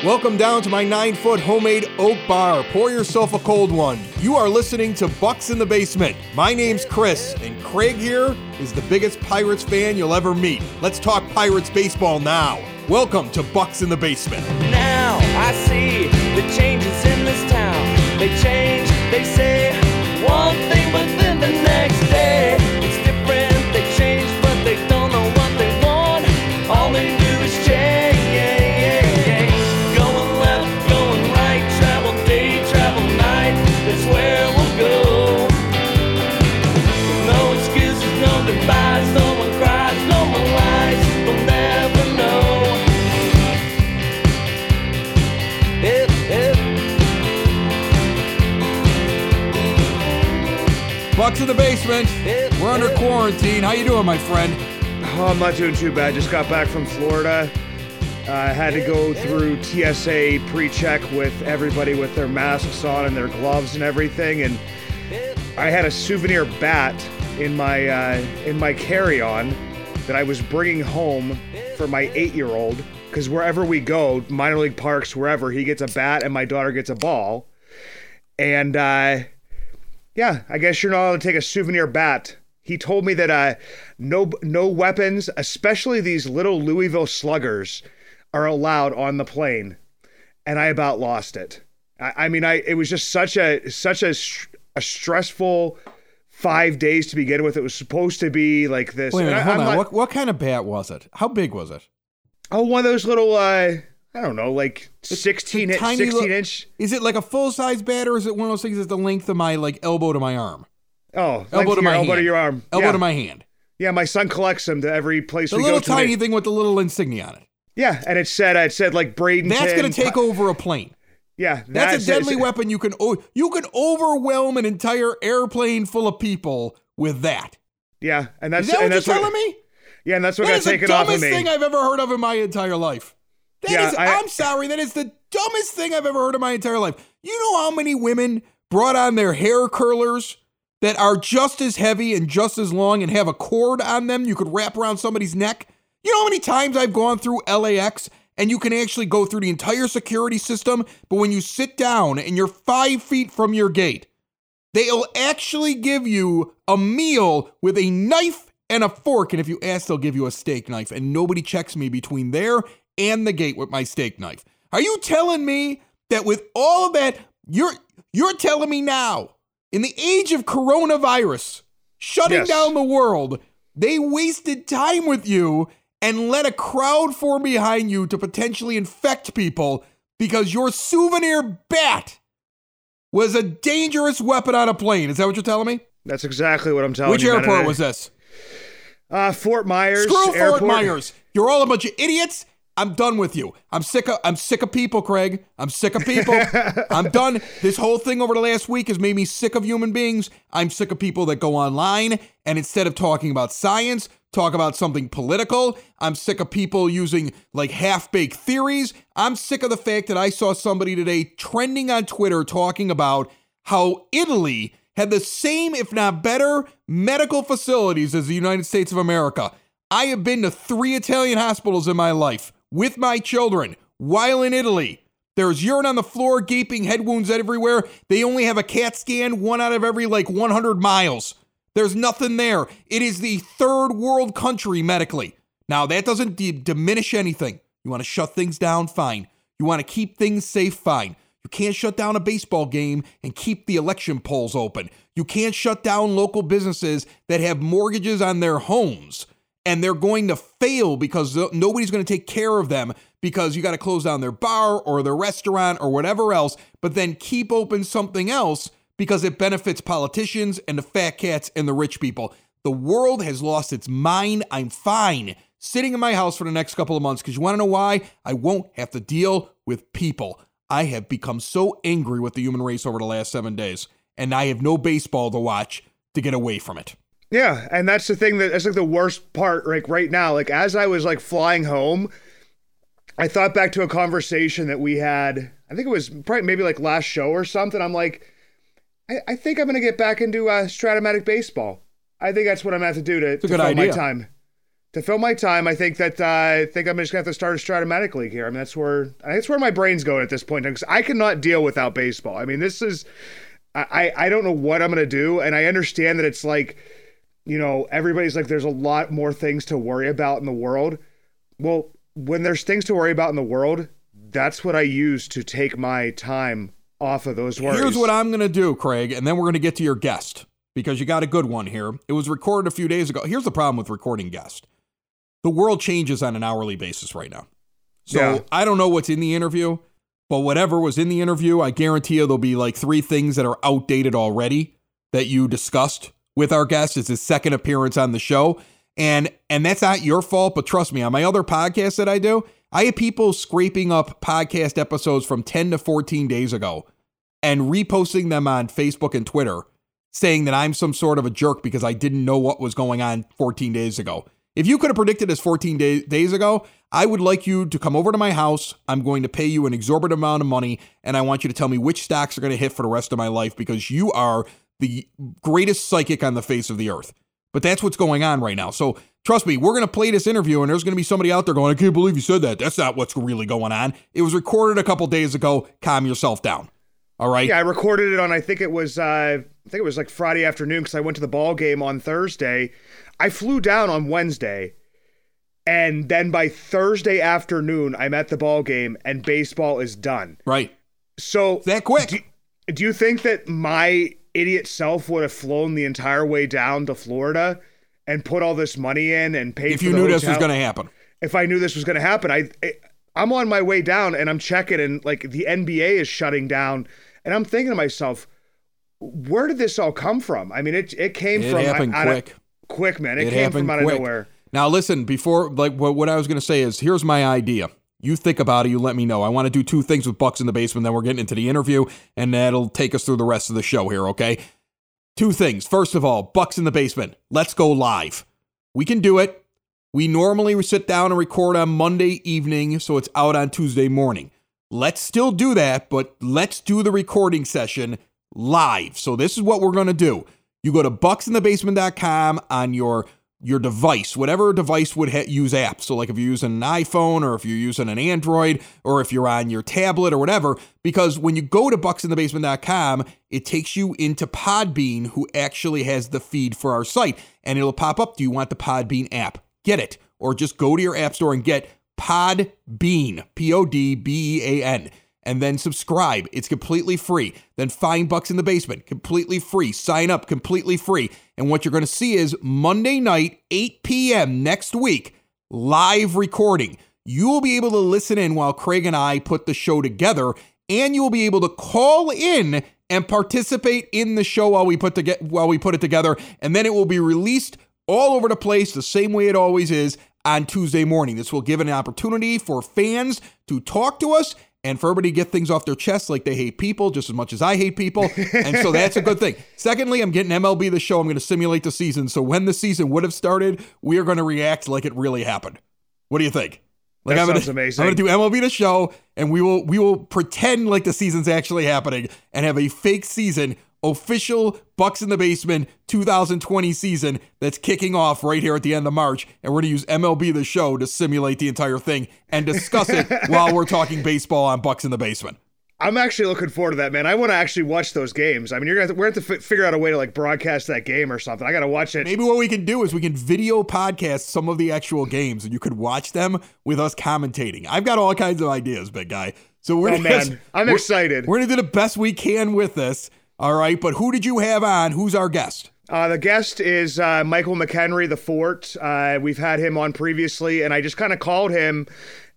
Welcome down to my 9-foot homemade oak bar. Pour yourself a cold one. You are listening to Bucks in the Basement. My name's Chris, and Craig here is the biggest Pirates fan you'll ever meet. Let's talk Pirates baseball now. Welcome to Bucks in the Basement. Now I see the changes in this town. They change, they say one thing, but then the next day it's different. They change, but they don't know what they want. All they do is change. Going left, going right, travel day, travel night. That's where we'll go. No excuses, no goodbyes, no one cries, no more lies. We'll never know. Bucks in the Basement. We're under quarantine. How you doing, my friend? Oh, I'm not doing too bad. Just got back from Florida. I had to go through TSA pre-check with everybody with their masks on and their gloves and everything. And I had a souvenir bat in my carry-on that I was bringing home for my 8-year-old. Because wherever we go, minor league parks, wherever, he gets a bat and my daughter gets a ball. And yeah, I guess you're not allowed to take a souvenir bat. He told me that no weapons, especially these little Louisville sluggers, are allowed on the plane. And I about lost it. It was just such a stressful 5 days to begin with. It was supposed to be like this. Wait a minute, hold on. What kind of bat was it? How big was it? Oh, one of those little, I don't know, like 16 inch. Is it like a full-size bat, or is it one of those things that's the length of my elbow to my arm? Oh, elbow to your arm. Elbow to my hand. Yeah, my son collects them to every place we go to. The little tiny thing with the little insignia on it. Yeah, and it said like Bradenton. That's going to take over a plane. Yeah. That's a deadly weapon. You can overwhelm an entire airplane full of people with that. Yeah, and that's... Is that what you're telling me? Yeah, and that's what got taken off of me. That is the dumbest thing I've ever heard of in my entire life. I'm sorry, that is the dumbest thing I've ever heard in my entire life. You know how many women brought on their hair curlers that are just as heavy and just as long and have a cord on them you could wrap around somebody's neck? You know how many times I've gone through LAX and you can actually go through the entire security system, but when you sit down and you're 5 feet from your gate, they'll actually give you a meal with a knife and a fork, and if you ask, they'll give you a steak knife, and nobody checks me between there and the gate with my steak knife. Are you telling me that with all of that, you're telling me now, in the age of coronavirus, shutting down the world, they wasted time with you and let a crowd form behind you to potentially infect people because your souvenir bat was a dangerous weapon on a plane? Is that what you're telling me? That's exactly what I'm telling you. Which airport was this? Fort Myers. Screw Airport. Fort Myers. You're all a bunch of idiots. I'm done with you. I'm sick of people, Craig. I'm sick of people. I'm done. This whole thing over the last week has made me sick of human beings. I'm sick of people that go online and instead of talking about science, talk about something political. I'm sick of people using like half-baked theories. I'm sick of the fact that I saw somebody today trending on Twitter talking about how Italy had the same, if not better, medical facilities as the United States of America. I have been to 3 Italian hospitals in my life with my children while in Italy. There's urine on the floor, gaping head wounds everywhere. They only have a CAT scan 1 out of every 100 miles. There's nothing there. It is the third world country medically. Now, that doesn't diminish anything. You want to shut things down? Fine. You want to keep things safe? Fine. You can't shut down a baseball game and keep the election polls open. You can't shut down local businesses that have mortgages on their homes and they're going to fail because nobody's going to take care of them because you got to close down their bar or their restaurant or whatever else, but then keep open something else because it benefits politicians and the fat cats and the rich people. The world has lost its mind. I'm fine sitting in my house for the next couple of months because you want to know why? I won't have to deal with people. I have become so angry with the human race over the last 7 days, and I have no baseball to watch to get away from it. Yeah, and that's the thing that's the worst part right now. As I was flying home, I thought back to a conversation that we had. I think it was probably maybe last show or something. I'm like, I think I'm going to get back into Stratomatic baseball. I think that's what I'm going to have to do to fill my time. To fill my time, I think that I'm just gonna have to start a Stratomatic League here. I mean, that's where my brain's going at this point, because I cannot deal without baseball. I mean, this is, I don't know what I'm gonna do, and I understand that it's like, you know, everybody's like, there's a lot more things to worry about in the world. Well, when there's things to worry about in the world, that's what I use to take my time off of those worries. Here's what I'm gonna do, Craig, and then we're gonna get to your guest, because you got a good one here. It was recorded a few days ago. Here's the problem with recording guests. The world changes on an hourly basis right now. So Yeah. I don't know what's in the interview, but whatever was in the interview, I guarantee you there'll be like 3 things that are outdated already that you discussed with our guest. It's his second appearance on the show. And that's not your fault, but trust me, on my other podcasts that I do, I have people scraping up podcast episodes from 10 to 14 days ago and reposting them on Facebook and Twitter, saying that I'm some sort of a jerk because I didn't know what was going on 14 days ago. If you could have predicted this 14 days ago, I would like you to come over to my house. I'm going to pay you an exorbitant amount of money, and I want you to tell me which stocks are going to hit for the rest of my life, because you are the greatest psychic on the face of the earth. But that's what's going on right now. So trust me, we're going to play this interview, and there's going to be somebody out there going, I can't believe you said that. That's not what's really going on. It was recorded a couple days ago. Calm yourself down. All right? Yeah, I recorded it on, I think it was like Friday afternoon, because I went to the ball game on Thursday. I flew down on Wednesday, and then by Thursday afternoon, I'm at the ball game, and baseball is done. Right. So That quick. Do you think that my idiot self would have flown the entire way down to Florida and put all this money in and paid If for you the knew this was hotel? going to happen. If I knew this was going to happen, I'm on my way down, and I'm checking, and like the NBA is shutting down, and I'm thinking to myself, where did this all come from? I mean, it came It from happened quick. Quick, man. It came happened from out of quick. nowhere. Now, listen, before, like, what I was going to say is, here's my idea. You think about it. You let me know. I want to do 2 things with Bucks in the Basement. Then we're getting into the interview, and that'll take us through the rest of the show here, okay? 2 things. First of all, Bucks in the Basement. Let's go live. We can do it. We normally sit down and record on Monday evening, so it's out on Tuesday morning. Let's still do that, but let's do the recording session live. So this is what we're going to do. You go to bucksinthebasement.com on your device, whatever device would use apps. So like if you're using an iPhone, or if you're using an Android, or if you're on your tablet or whatever, because when you go to bucksinthebasement.com, it takes you into Podbean, who actually has the feed for our site, and it'll pop up, do you want the Podbean app? Get it. Or just go to your app store and get Podbean, Podbean, and then subscribe. It's completely free. Then find Bucks in the Basement, completely free. Sign up, completely free. And what you're going to see is Monday night, 8 p.m. next week, live recording. You will be able to listen in while Craig and I put the show together, and you will be able to call in and participate in the show while we put it together, and then it will be released all over the place the same way it always is on Tuesday morning. This will give an opportunity for fans to talk to us and for everybody to get things off their chest, like they hate people just as much as I hate people. And so that's a good thing. Secondly, I'm getting MLB The Show. I'm going to simulate the season. So when the season would have started, we are going to react like it really happened. What do you think? Like, That sounds amazing. I'm going to do MLB The Show, and we will pretend like the season's actually happening and have a fake season, official Bucks in the Basement 2020 season that's kicking off right here at the end of March, and we're going to use MLB The Show to simulate the entire thing and discuss it while we're talking baseball on Bucks in the Basement. I'm actually looking forward to that, man. I want to actually watch those games. I mean, we're going to figure out a way to like broadcast that game or something. I got to watch it. Maybe what we can do is we can video podcast some of the actual games, and you could watch them with us commentating. I've got all kinds of ideas, big guy. So we're I'm excited. We're going to do the best we can with this. All right, but who did you have on? Who's our guest? The guest is Michael McHenry, the Fort. We've had him on previously, and I just kind of called him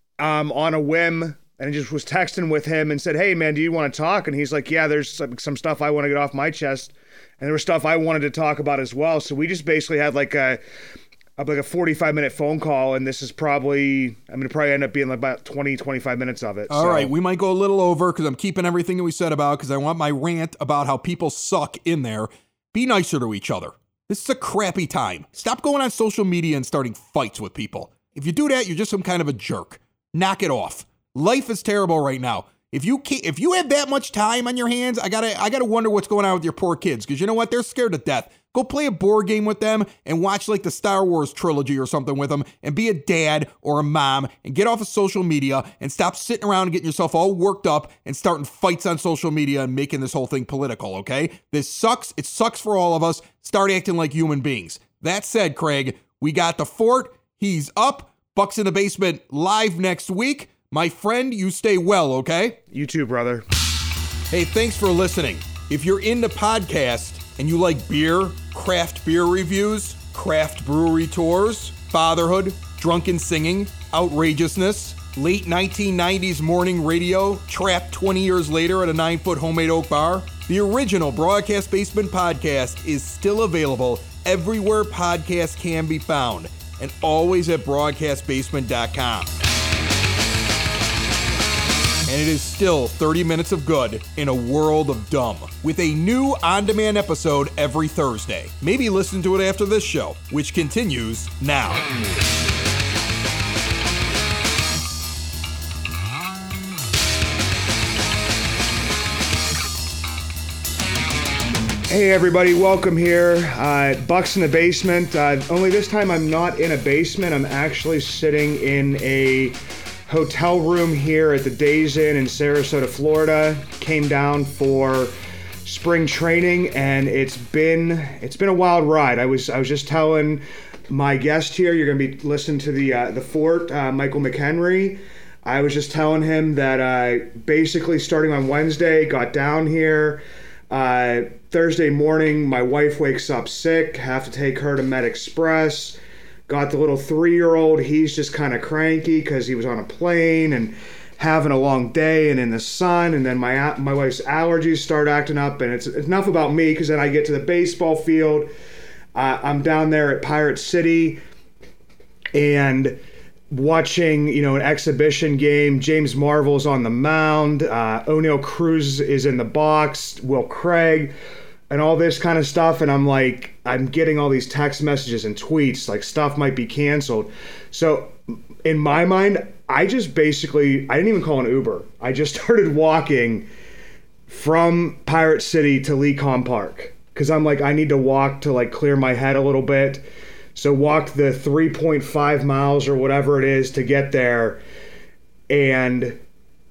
on a whim, and just was texting with him and said, hey, man, do you want to talk? And he's like, yeah, there's some stuff I want to get off my chest, and there was stuff I wanted to talk about as well. So we just basically had like a 45-minute phone call, and this is probably end up being like about 20, 25 minutes of it. All right, we might go a little over because I'm keeping everything that we said about, because I want my rant about how people suck in there. Be nicer to each other. This is a crappy time. Stop going on social media and starting fights with people. If you do that, you're just some kind of a jerk. Knock it off. Life is terrible right now. If you have that much time on your hands, I gotta wonder what's going on with your poor kids, because you know what? They're scared to death. Go play a board game with them and watch like the Star Wars trilogy or something with them, and be a dad or a mom and get off of social media and stop sitting around and getting yourself all worked up and starting fights on social media and making this whole thing political, okay? This sucks. It sucks for all of us. Start acting like human beings. That said, Craig, we got the fort. He's up. Bucks in the Basement live next week. My friend, you stay well, okay? You too, brother. Hey, thanks for listening. If you're into podcasts and you like beer, craft beer reviews, craft brewery tours, fatherhood, drunken singing, outrageousness, late 1990s morning radio, trapped 20 years later at a 9-foot homemade oak bar, the original Broadcast Basement podcast is still available everywhere podcasts can be found, and always at broadcastbasement.com. And it is still 30 minutes of good in a world of dumb, with a new on-demand episode every Thursday. Maybe listen to it after this show, which continues now. Hey everybody, welcome here. Bucks in the Basement. Only this time I'm not in a basement. I'm actually sitting in a hotel room here at the Days Inn in Sarasota, Florida. Came down for spring training, and it's been a wild ride. I was just telling my guest here, you're going to be listening to the Fort, Michael McHenry. I was just telling him that basically starting on Wednesday, got down here. Thursday morning, my wife wakes up sick, have to take her to Med Express. Got the little 3-year-old, he's just kind of cranky because he was on a plane and having a long day and in the sun. And then my wife's allergies start acting up, and it's enough about me, because then I get to the baseball field. I'm down there at Pirate City and watching, an exhibition game. James Marvel's on the mound. O'Neill Cruz is in the box. Will Craig. And all this kind of stuff, and I'm getting all these text messages and tweets, like stuff might be canceled. So in my mind, I didn't even call an Uber. I just started walking from Pirate City to Lecom Park, because I'm like, I need to walk to clear my head a little bit. So walked the 3.5 miles or whatever it is to get there, and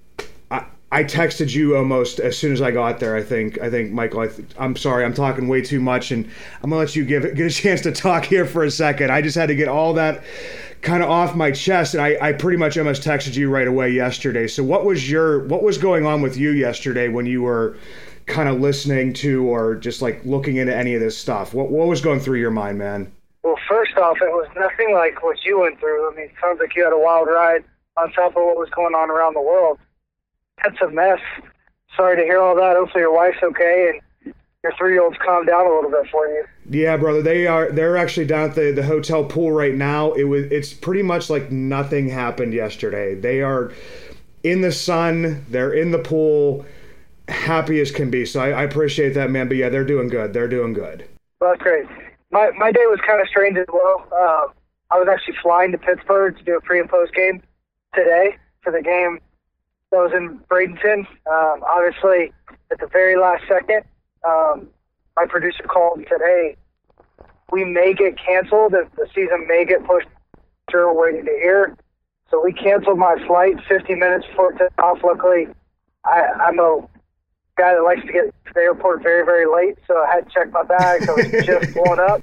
I texted you almost as soon as I got there. I think Michael, I'm sorry, I'm talking way too much, and I'm gonna let you get a chance to talk here for a second. I just had to get all that kind of off my chest, and I pretty much almost texted you right away yesterday. So what was going on with you yesterday when you were kind of listening to or just looking into any of this stuff? What was going through your mind, man? Well, first off, it was nothing like what you went through. I mean, it sounds like you had a wild ride on top of what was going on around the world. That's a mess. Sorry to hear all that. Hopefully your wife's okay and your 3-year-old's calmed down a little bit for you. Yeah, brother. They're actually down at the hotel pool right now. It's pretty much like nothing happened yesterday. They are in the sun. They're in the pool, happy as can be. So I appreciate that, man. But yeah, they're doing good. They're doing good. Well, that's great. My day was kind of strange as well. I was actually flying to Pittsburgh to do a pre and post game today for the game that was in Bradenton. Obviously, at the very last second, my producer called and said, hey, we may get canceled. The season may get pushed. We're waiting to hear. So we canceled my flight 50 minutes before it took off. Luckily, I'm a guy that likes to get to the airport very, very late, so I had to check my bags. I was just blown up.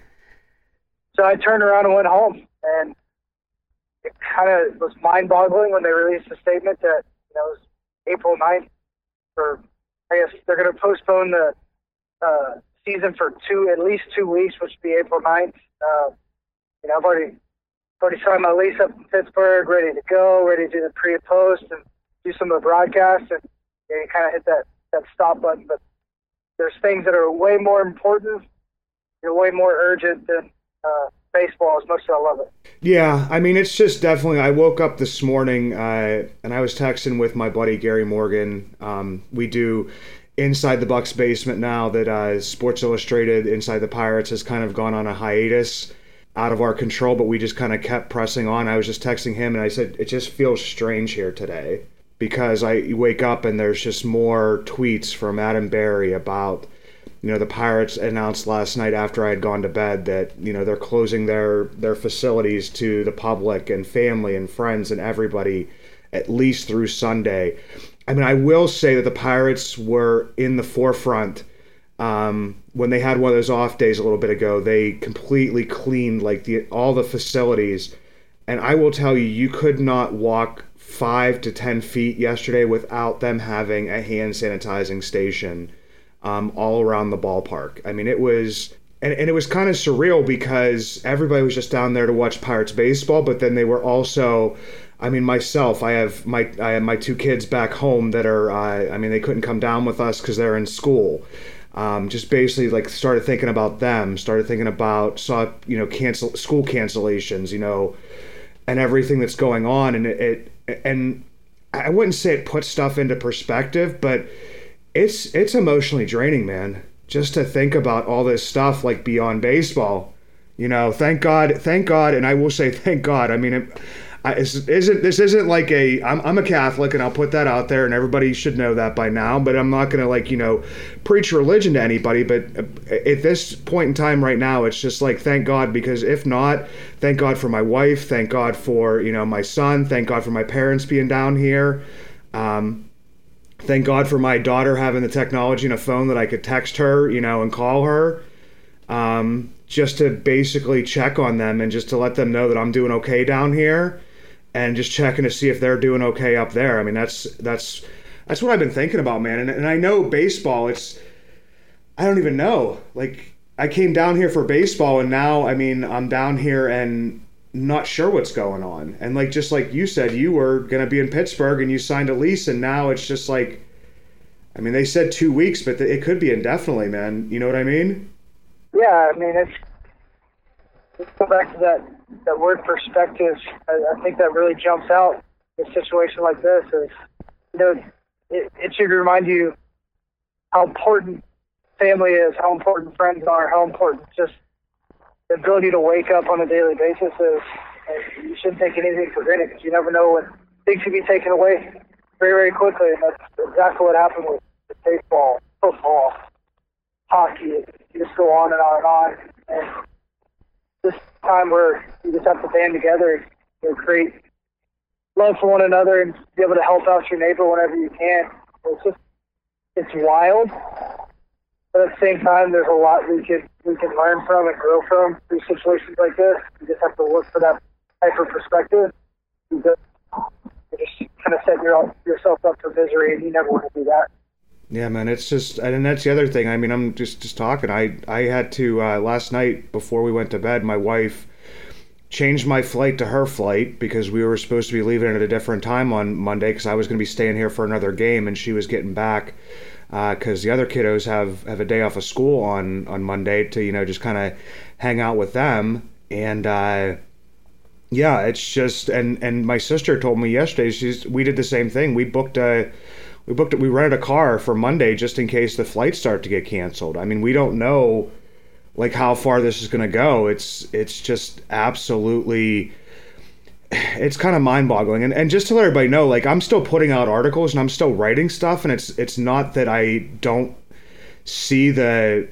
So I turned around and went home, and it kind of was mind-boggling when they released the statement that it was April 9th, or I guess they're going to postpone the season for at least 2 weeks, which would be April 9th. I've already signed my lease up in Pittsburgh, ready to go, ready to do the pre and post and do some of the broadcasts, and you kind of hit that stop button. But there's things that are way more important, way more urgent than baseball, as much as I love it. Yeah, I mean, it's just definitely, I woke up this morning and I was texting with my buddy Gary Morgan. We do Inside the Bucks Basement now that Sports Illustrated Inside the Pirates has kind of gone on a hiatus, out of our control, but we just kind of kept pressing on. I was just texting him and I said, it just feels strange here today. because I wake up and there's just more tweets from Adam Berry about, the Pirates announced last night after I had gone to bed that, they're closing their facilities to the public and family and friends and everybody at least through Sunday. I mean, I will say that the Pirates were in the forefront. When they had one of those off days a little bit ago, they completely cleaned all the facilities. And I will tell you, you could not walk 5 to 10 feet yesterday without them having a hand sanitizing station all around the ballpark. I mean, it was, and it was kind of surreal because everybody was just down there to watch Pirates baseball, but then they were also, I mean, myself, I have my 2 kids back home that are, they couldn't come down with us because they're in school. Just basically started thinking about them, saw, school cancellations, and everything that's going on. And I wouldn't say it puts stuff into perspective, but it's emotionally draining, man, just to think about all this stuff beyond baseball. Thank God. And I will say, thank God. I mean, this isn't I'm a Catholic, and I'll put that out there, and everybody should know that by now, but I'm not going to preach religion to anybody. But at this point in time right now, it's just thank God, because if not, thank God for my wife, thank God for, my son, thank God for my parents being down here. Thank God for my daughter having the technology and a phone that I could text her, and call her. Just to basically check on them and just to let them know that I'm doing okay down here, and just checking to see if they're doing okay up there. I mean, that's what I've been thinking about, man. And I know baseball, I don't even know. I came down here for baseball, and now, I'm down here and not sure what's going on. And just like you said, you were going to be in Pittsburgh and you signed a lease, and now it's just they said 2 weeks, but it could be indefinitely, man. You know what I mean? Yeah, let's go back to that word perspective. I think that really jumps out in a situation like this. It should remind you how important family is, how important friends are, how important just the ability to wake up on a daily basis is. And you shouldn't take anything for granted, because you never know when things can be taken away very, very quickly. And that's exactly what happened with baseball, football, hockey. You just go on and on and on. And this time where you just have to band together and create love for one another and be able to help out your neighbor whenever you can. It's wild, but at the same time, there's a lot we can learn from and grow from through situations like this. You just have to look for that type of perspective. You just kind of set yourself up for misery, and you never want to do that. Yeah, man, it's just, and that's the other thing. I'm just talking. I had to, last night before we went to bed, my wife changed my flight to her flight because we were supposed to be leaving at a different time on Monday, because I was going to be staying here for another game, and she was getting back because the other kiddos have a day off of school on Monday to, just kind of hang out with them. And, yeah, it's just, and my sister told me yesterday, we did the same thing. We rented a car for Monday just in case the flights start to get canceled. We don't know how far this is going to go. It's just absolutely, it's kind of mind-boggling. And just to let everybody know, I'm still putting out articles and I'm still writing stuff, and it's not that I don't see the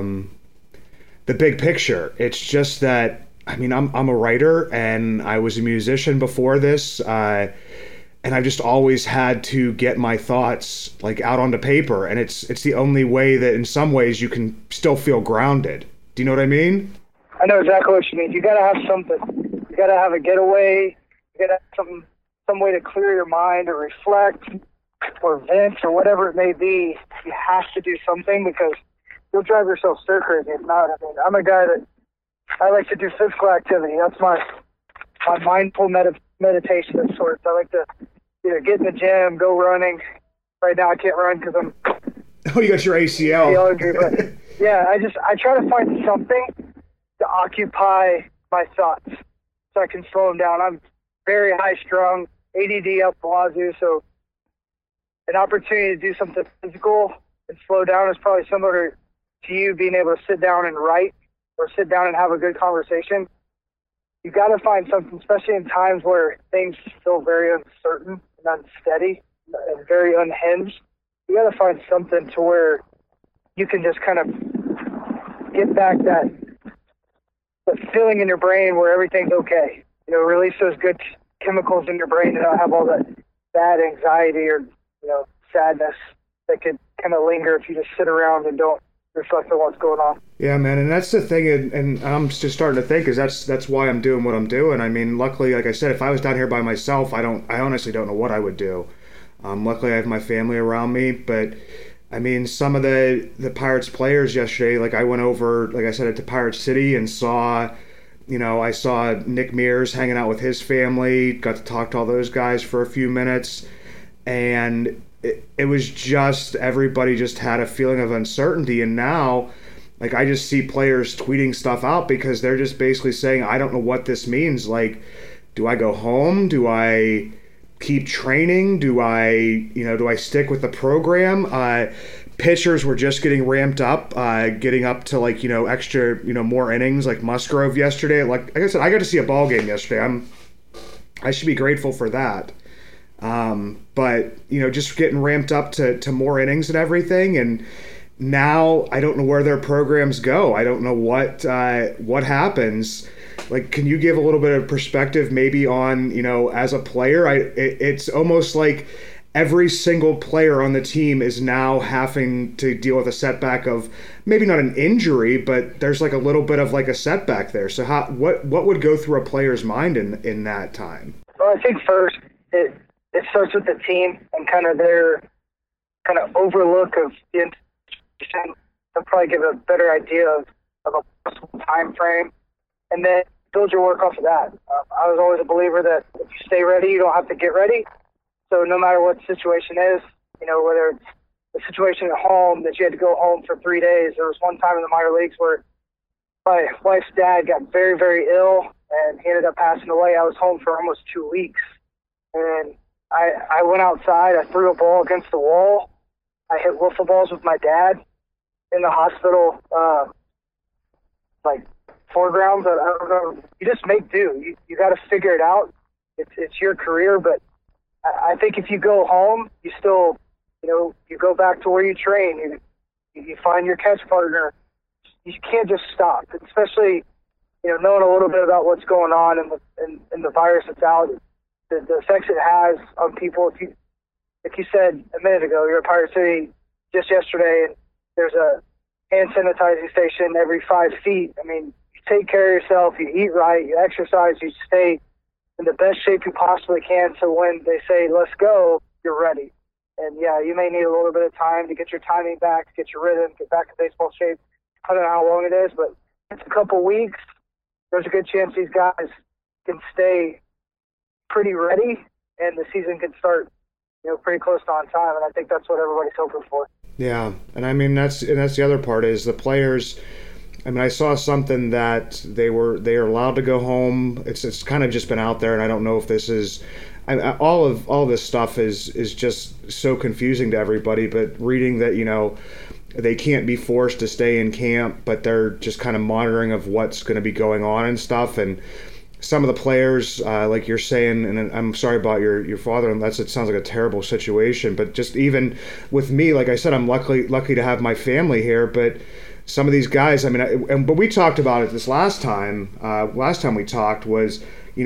big picture. It's just that I'm a writer, and I was a musician before this, and I've just always had to get my thoughts out onto paper, and it's the only way that in some ways you can still feel grounded. Do you know what I mean? I know exactly what you mean. You gotta have something. You gotta have a getaway. You gotta have some way to clear your mind or reflect or vent or whatever it may be. You have to do something, because you'll drive yourself stir crazy if not. I'm a guy that I like to do physical activity. That's my mindful meditation of sorts. I like to either get in the gym, go running. Right now I can't run because I'm Oh, you got your ACL. injury, but yeah, I try to find something to occupy my thoughts so I can slow them down. I'm very high strung, ADD up the wazoo, so an opportunity to do something physical and slow down is probably similar to you being able to sit down and write or sit down and have a good conversation. You got to find something, especially in times where things feel very uncertain and unsteady. and very unhinged. You got to find something to where you can just kind of get back that feeling in your brain where everything's okay. Release those good chemicals in your brain and not have all that bad anxiety or sadness that could kind of linger if you just sit around and don't reflect on what's going on. Yeah, man, and that's the thing, and I'm just starting to think is that's why I'm doing what I'm doing. I mean, luckily, like I said, if I was down here by myself, I honestly don't know what I would do. Luckily, I have my family around me, but I mean, some of the Pirates players yesterday, like I went over, like I said, to Pirate City and saw, I saw Nick Mears hanging out with his family, got to talk to all those guys for a few minutes, and it was just, everybody just had a feeling of uncertainty. And now, like, I just see players tweeting stuff out because they're just basically saying, I don't know what this means. Like, do I go home? Do I keep training? Do I stick with the program? Pitchers were just getting ramped up, getting up to extra, more innings, like Musgrove yesterday. Like I said, I got to see a ball game yesterday. I should be grateful for that. But just getting ramped up to more innings and everything. And now I don't know where their programs go. I don't know what happens. Like, can you give a little bit of perspective maybe on, as a player? It's almost like every single player on the team is now having to deal with a setback of maybe not an injury, but there's like a little bit of like a setback there. So what would go through a player's mind in that time? Well, I think first it starts with the team and kind of their kind of overlook of the institution. They'll probably give a better idea of a possible time frame, and then build your work off of that. I was always a believer that if you stay ready, you don't have to get ready. So no matter what the situation is, whether it's the situation at home that you had to go home for 3 days. There was one time in the minor leagues where my wife's dad got very, very ill, and he ended up passing away. I was home for almost 2 weeks, and I went outside. I threw a ball against the wall. I hit wiffle balls with my dad in the hospital, foregrounds. I don't know. You just make do. You got to figure it out. It's your career, but I think if you go home, you still, you go back to where you train. You find your catch partner. You can't just stop, especially, knowing a little bit about what's going on in the virus that's out. The effects it has on people. If you said a minute ago you're at Pirate City just yesterday and there's a hand sanitizing station every 5 feet, I mean, you take care of yourself, you eat right, you exercise, you stay in the best shape you possibly can so when they say let's go, you're ready. And yeah, you may need a little bit of time to get your timing back, to get your rhythm, get back to baseball shape. I don't know how long it is, but it's a couple weeks. There's a good chance these guys can stay pretty ready, and the season can start, pretty close to on time. And I think that's what everybody's hoping for. Yeah, and I mean that's the other part is the players. I mean, I saw something that they are allowed to go home. It's kind of just been out there, and I don't know if this is. All of this stuff is just so confusing to everybody. But reading that they can't be forced to stay in camp, but they're just kind of monitoring of what's going to be going on and stuff. And some of the players, like you're saying, and I'm sorry about your father, and it sounds like a terrible situation. But just even with me, like I said, I'm lucky to have my family here. But some of these guys, I mean, but we talked about it this last time. Last time we talked was,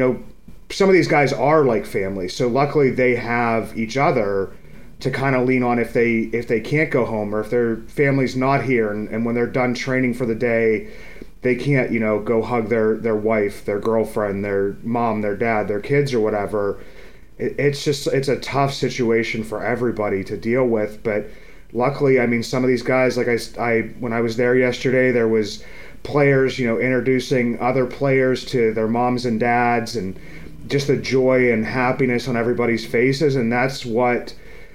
some of these guys are like family. So luckily they have each other to kind of lean on if they can't go home or if their family's not here, and when they're done training for the day, they can't, go hug their wife, their girlfriend, their mom, their dad, their kids or whatever. It's a tough situation for everybody to deal with. But luckily, I mean, some of these guys, like I when I was there yesterday, there was players, introducing other players to their moms and dads, and just the joy and happiness on everybody's faces. And that's what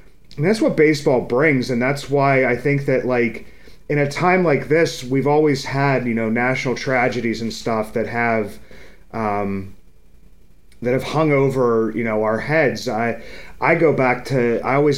baseball brings. And that's why I think that, like, in a time like this, we've always had, national tragedies and stuff that have hung over, our heads. I always go back to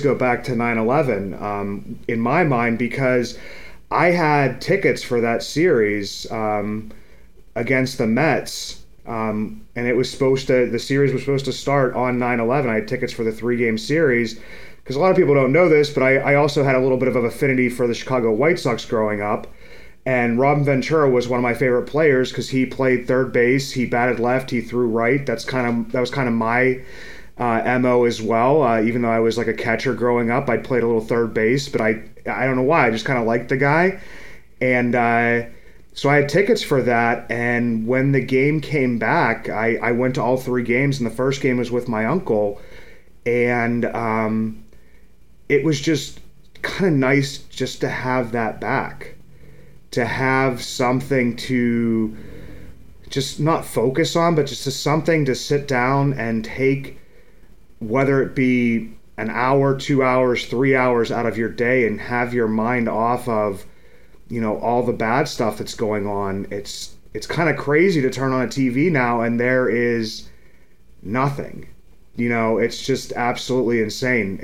9/11 in my mind, because I had tickets for that series against the Mets, and the series was supposed to start on 9/11. I had tickets for the 3-game series. because a lot of people don't know this, but I also had a little bit of an affinity for the Chicago White Sox growing up. And Robin Ventura was one of my favorite players because he played third base, he batted left, he threw right. That was kind of my MO as well. Even though I was like a catcher growing up, I played a little third base, but I don't know why. I just kind of liked the guy. And so I had tickets for that. And when the game came back, I went to all 3 games, and the first game was with my uncle. And it was just kind of nice just to have that back. To have something to just not focus on, but just something to sit down and take, whether it be an hour, 2 hours, 3 hours out of your day, and have your mind off of, all the bad stuff that's going on. It's kind of crazy to turn on a TV now and there is nothing. It's just absolutely insane.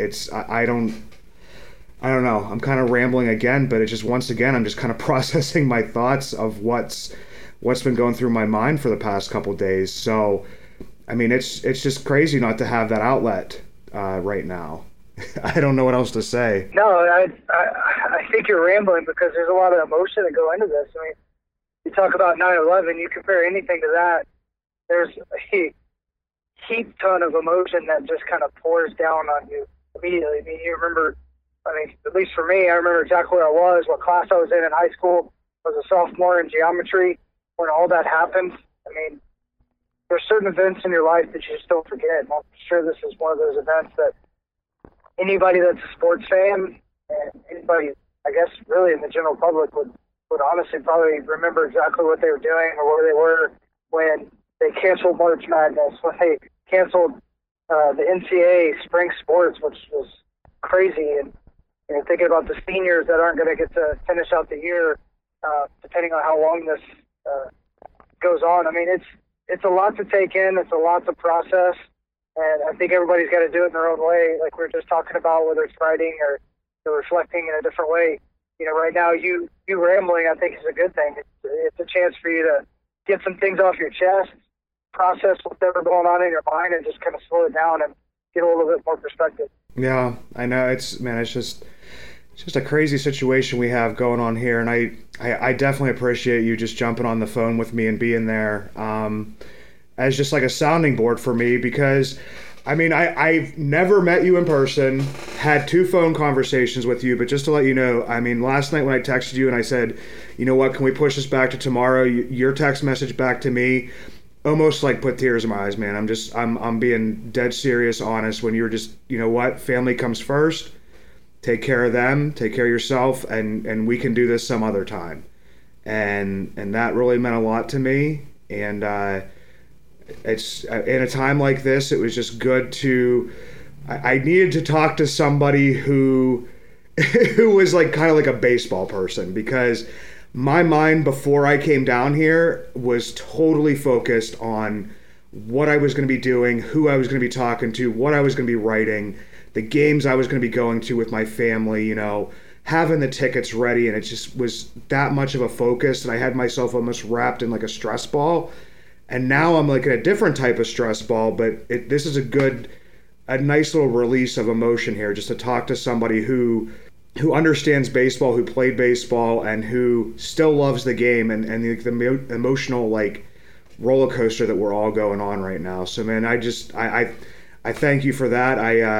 I don't know. I'm kind of rambling again, but it's just, once again, I'm just kind of processing my thoughts of what's been going through my mind for the past couple days. So, I mean, it's just crazy not to have that outlet right now. I don't know what else to say. No, I think you're rambling because there's a lot of emotion that go into this. I mean, you talk about 9/11, you compare anything to that, there's a heap ton of emotion that just kind of pours down on you immediately. I mean, you remember, at least for me, I remember exactly where I was, what class I was in high school. I was a sophomore in geometry when all that happened. I mean, there's certain events in your life that you just don't forget. And I'm sure this is one of those events that anybody that's a sports fan and anybody, I guess, really in the general public would honestly probably remember exactly what they were doing or where they were when they canceled March Madness, when they canceled the NCAA spring sports, which was crazy. And thinking about the seniors that aren't going to get to finish out the year, depending on how long this goes on. I mean, it's a lot to take in. It's a lot to process. And I think everybody's got to do it in their own way, like we were just talking about, whether it's writing or reflecting in a different way. Right now, you rambling, I think, is a good thing. It's a chance for you to get some things off your chest, process whatever's going on in your mind, and just kind of slow it down and get a little bit more perspective. Yeah, I know. It's just a crazy situation we have going on here, and I definitely appreciate you just jumping on the phone with me and being there as just like a sounding board for me, because I mean, I've never met you in person, had 2 phone conversations with you, but just to let you know, I mean, last night when I texted you and I said, you know what, can we push this back to tomorrow? Your text message back to me almost like put tears in my eyes, man. I'm being dead serious, honest, when you're just, you know what, family comes first. Take care of them, take care of yourself, and we can do this some other time. And that really meant a lot to me. And it's in a time like this, it was just good to, I needed to talk to somebody who was like kind of like a baseball person, because my mind before I came down here was totally focused on what I was going to be doing, who I was going to be talking to, what I was going to be writing, the games I was going to be going to with my family, having the tickets ready. And it just was that much of a focus. And I had myself almost wrapped in like a stress ball. And now I'm like in a different type of stress ball, but this is a nice little release of emotion here, just to talk to somebody who understands baseball, who played baseball, and who still loves the game and the emotional like roller coaster that we're all going on right now. So man, I thank you for that.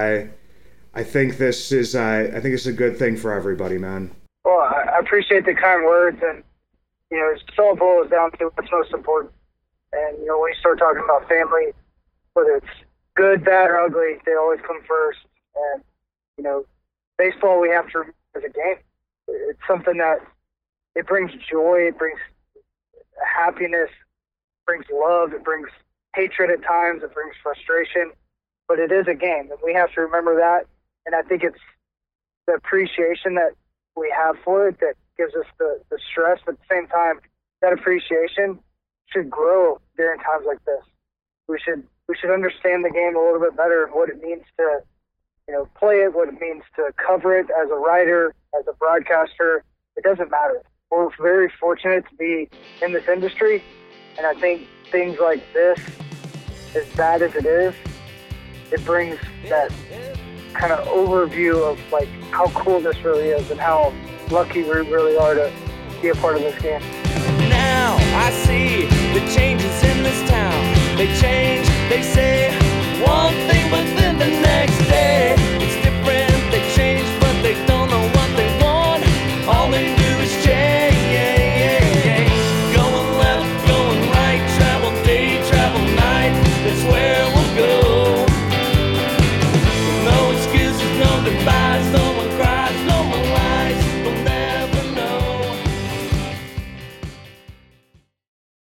I think this is a good thing for everybody, man. Well, I appreciate the kind words, and it all boils down to what's most important. And when you start talking about family, whether it's good, bad, or ugly, they always come first. And baseball, we have to remember as a game. It's something that it brings joy, it brings happiness, it brings love, it brings hatred at times, it brings frustration. But it is a game, and we have to remember that. And I think it's the appreciation that we have for it that gives us the stress. But at the same time, that appreciation should grow during times like this. We should understand the game a little bit better and what it means to play it, what it means to cover it as a writer, as a broadcaster. It doesn't matter. We're very fortunate to be in this industry, and I think things like this, as bad as it is, it brings that kind of overview of like how cool this really is and how lucky we really are to be a part of this game. Now I see the changes in this town. They change, they say one thing, but then the next day